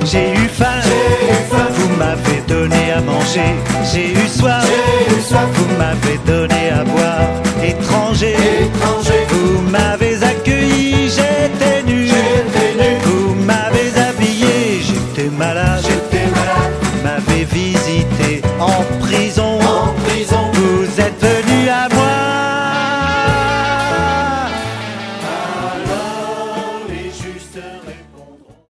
J'ai eu faim, vous m'avez donné à manger. J'ai eu soif, vous m'avez donné à boire. Étranger,